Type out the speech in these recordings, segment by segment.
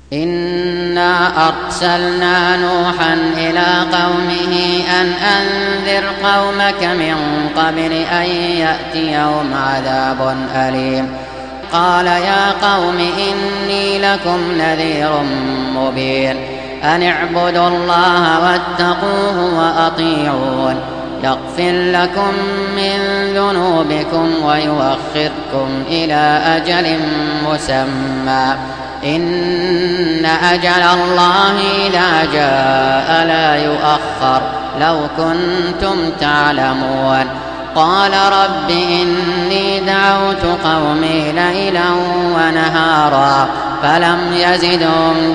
إنا أرسلنا نوحا إلى قومه أن أنذر قومك من قبل أن يأتيهم عذاب أليم. قال يا قوم إني لكم نذير مبين أن اعبدوا الله واتقوه وأطيعون يغفر لكم من ذنوبكم ويؤخركم إلى أجل مسمى إن أجل الله إذا جاء لا يؤخر لو كنتم تعلمون. قال رب إني دعوت قومي ليلا ونهارا فلم يزدهم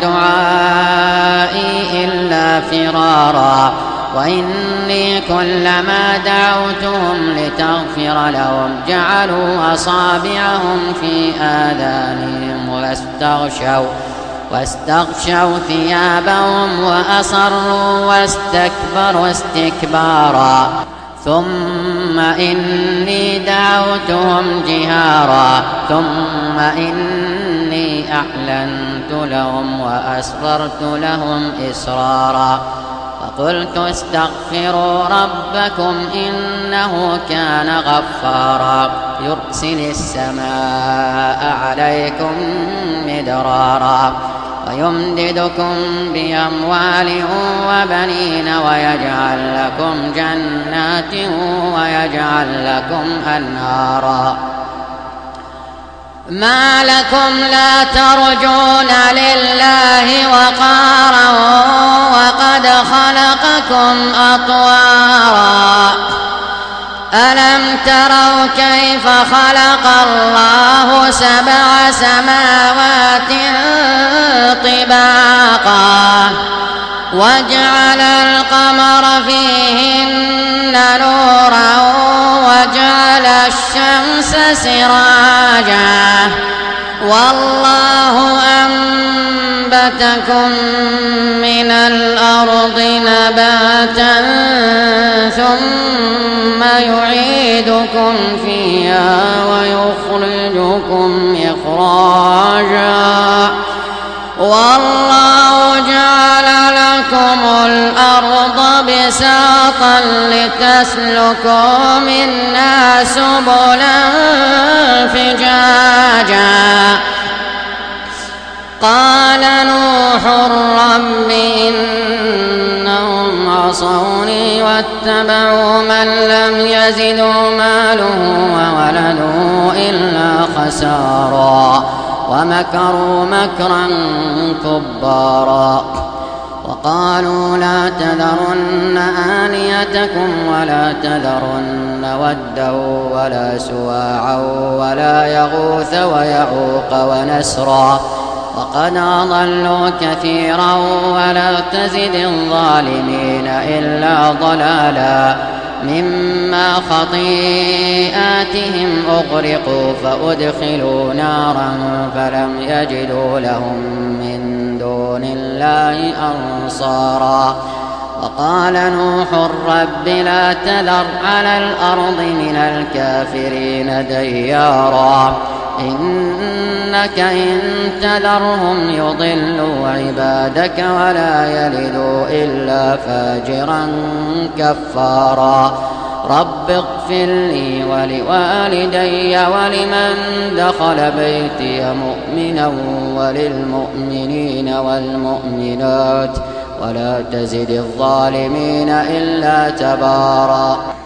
دعائي إلا فرارا وإني كلما دعوتهم لتغفر لهم جعلوا أصابعهم في آذانهم واستغشوا ثيابهم وأصروا واستكبروا استكبارا ثم إني دعوتهم جهارا ثم إني أعلنت لهم وأسررت لهم إسرارا فقلت استغفروا ربكم إنه كان غفارا يرسل السماء عليكم مدرارا ويمددكم بأموال وبنين ويجعل لكم جنات ويجعل لكم أنهارا. ما لكم لا ترجون لله وقارا وقد خلقكم أطوارا ألم تروا كيف خلق الله 7 سماوات طباقا وجعل القمر فيهن نورا وجعل الشمس سراجا والله أنبتكم من الأرض نباتا ثم يعيدكم فيها ويخرجكم إخراجا والله جعل لكم الأرض بساطا لتسلكوا منها سبلا فجاجا. قال نوح رب إنهم عصوني واتبعوا من لم يزده ماله وولده إلا خسارا ومكروا مكرا كبارا. وقالوا لا تذرن آلهتكم ولا تذرن ودا ولا سواعا ولا يغوث ويعوق ونسرا وقد أضلوا كثيرا ولا تزد الظالمين إلا ضلالا مما خطيئاتهم أغرقوا فأدخلوا نارا فلم يجدوا لهم من دون الله أنصارا. وقال نوح رب لا تذر على الأرض من الكافرين ديارا إنك إن تذرهم يضلوا عبادك ولا يلدوا إلا فاجرا كفارا. رب اغفر لي ولوالدي ولمن دخل بيتي مؤمنا وللمؤمنين والمؤمنات ولا تزد الظالمين إلا تبارا.